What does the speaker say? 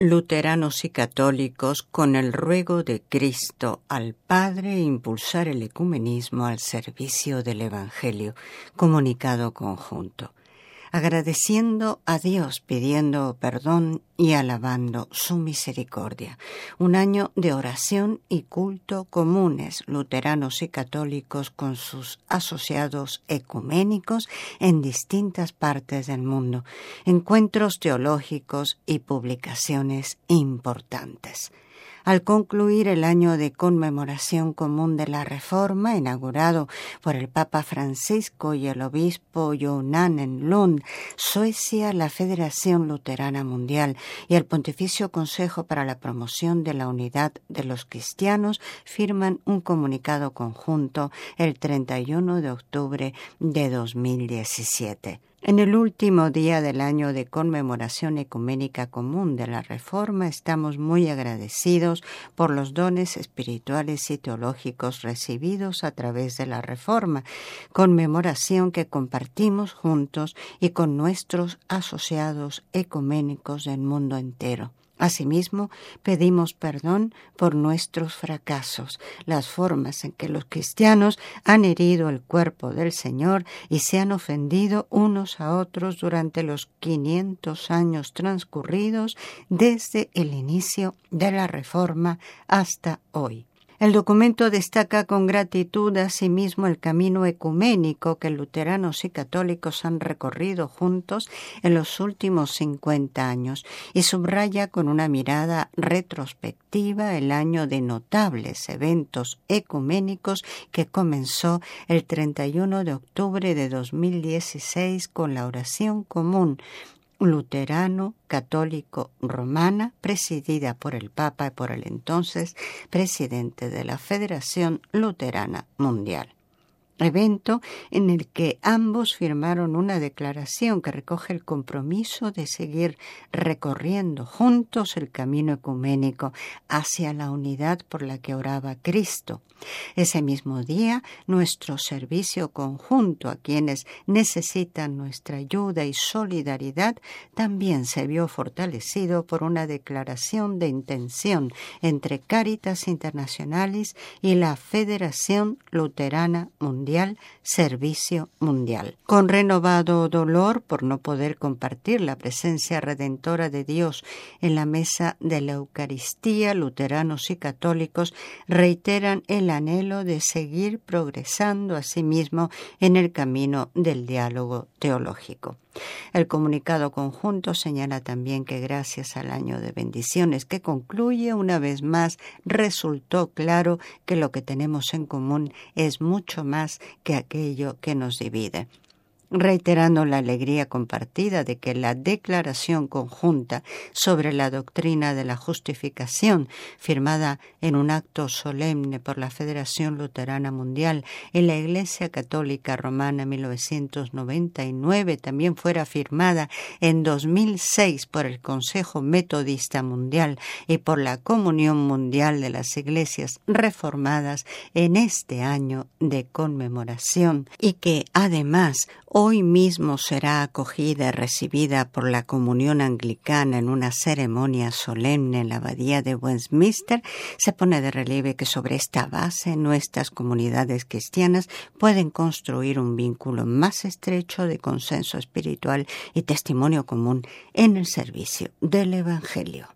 Luteranos y católicos, con el ruego de Cristo al Padre, impulsar el ecumenismo al servicio del Evangelio, comunicado conjunto. Agradeciendo a Dios, pidiendo perdón y alabando su misericordia. Un año de oración y culto comunes, luteranos y católicos con sus asociados ecuménicos en distintas partes del mundo, encuentros teológicos y publicaciones importantes. Al concluir el año de conmemoración común de la Reforma, inaugurado por el Papa Francisco y el obispo Jonan en Lund, Suecia, la Federación Luterana Mundial y el Pontificio Consejo para la Promoción de la Unidad de los Cristianos firman un comunicado conjunto el 31 de octubre de 2017. En el último día del año de conmemoración ecuménica común de la Reforma, estamos muy agradecidos por los dones espirituales y teológicos recibidos a través de la Reforma, conmemoración que compartimos juntos y con nuestros asociados ecuménicos del mundo entero. Asimismo, pedimos perdón por nuestros fracasos, las formas en que los cristianos han herido el cuerpo del Señor y se han ofendido unos a otros durante los 500 años transcurridos desde el inicio de la Reforma hasta hoy. El documento destaca con gratitud asimismo el camino ecuménico que luteranos y católicos han recorrido juntos en los últimos 50 años y subraya con una mirada retrospectiva el año de notables eventos ecuménicos que comenzó el 31 de octubre de 2016 con la oración común luterano, católico, romana, presidida por el Papa y por el entonces presidente de la Federación Luterana Mundial. Evento en el que ambos firmaron una declaración que recoge el compromiso de seguir recorriendo juntos el camino ecuménico hacia la unidad por la que oraba Cristo. Ese mismo día, nuestro servicio conjunto a quienes necesitan nuestra ayuda y solidaridad también se vio fortalecido por una declaración de intención entre Caritas Internationalis y la Federación Luterana Mundial, Servicio Mundial. Con renovado dolor por no poder compartir la presencia redentora de Dios en la mesa de la Eucaristía, luteranos y católicos reiteran el anhelo de seguir progresando a sí mismo en el camino del diálogo teológico. El comunicado conjunto señala también que gracias al año de bendiciones que concluye, una vez más resultó claro que lo que tenemos en común es mucho más que aquello que nos divide. Reiterando la alegría compartida de que la declaración conjunta sobre la doctrina de la justificación, firmada en un acto solemne por la Federación Luterana Mundial en la Iglesia Católica Romana en 1999, también fuera firmada en 2006 por el Consejo Metodista Mundial y por la Comunión Mundial de las Iglesias Reformadas en este año de conmemoración, y que además hoy mismo será acogida y recibida por la Comunión Anglicana en una ceremonia solemne en la Abadía de Westminster, se pone de relieve que sobre esta base nuestras comunidades cristianas pueden construir un vínculo más estrecho de consenso espiritual y testimonio común en el servicio del Evangelio.